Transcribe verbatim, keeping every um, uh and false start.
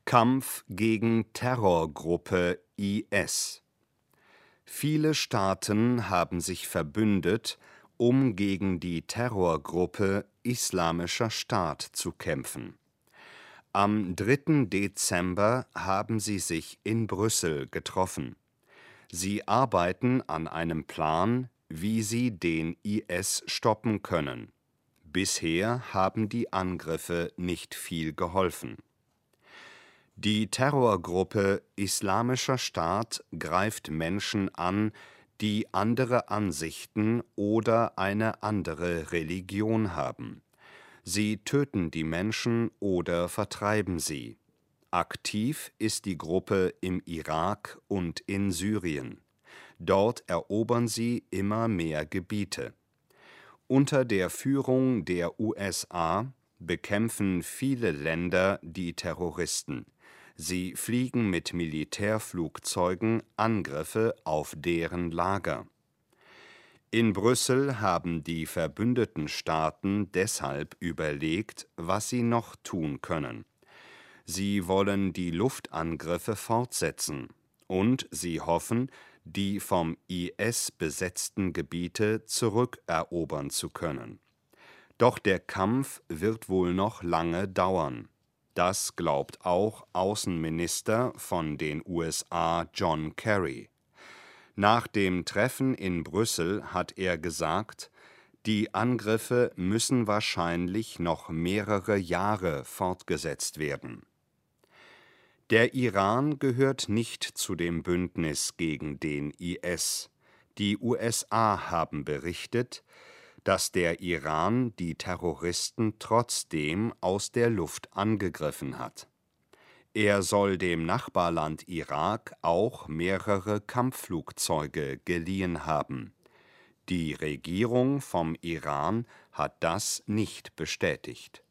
Kampf gegen Terrorgruppe I S. Viele Staaten haben sich verbündet, um gegen die Terrorgruppe Islamischer Staat zu kämpfen. Am dritten Dezember haben sie sich in Brüssel getroffen. Sie arbeiten an einem Plan, wie sie den I S stoppen können. Bisher haben die Angriffe nicht viel geholfen. Die Terrorgruppe Islamischer Staat greift Menschen an, die andere Ansichten oder eine andere Religion haben. Sie töten die Menschen oder vertreiben sie. Aktiv ist die Gruppe im Irak und in Syrien. Dort erobern sie immer mehr Gebiete. Unter der Führung der U S A bekämpfen viele Länder die Terroristen. Sie fliegen mit Militärflugzeugen Angriffe auf deren Lager. In Brüssel haben die verbündeten Staaten deshalb überlegt, was sie noch tun können. Sie wollen die Luftangriffe fortsetzen und sie hoffen, die vom I S besetzten Gebiete zurückerobern zu können. Doch der Kampf wird wohl noch lange dauern. Das glaubt auch Außenminister von den U S A John Kerry. Nach dem Treffen in Brüssel hat er gesagt, die Angriffe müssen wahrscheinlich noch mehrere Jahre fortgesetzt werden. Der Iran gehört nicht zu dem Bündnis gegen den I S. Die U S A haben berichtet, dass der Iran die Terroristen trotzdem aus der Luft angegriffen hat. Er soll dem Nachbarland Irak auch mehrere Kampfflugzeuge geliehen haben. Die Regierung vom Iran hat das nicht bestätigt.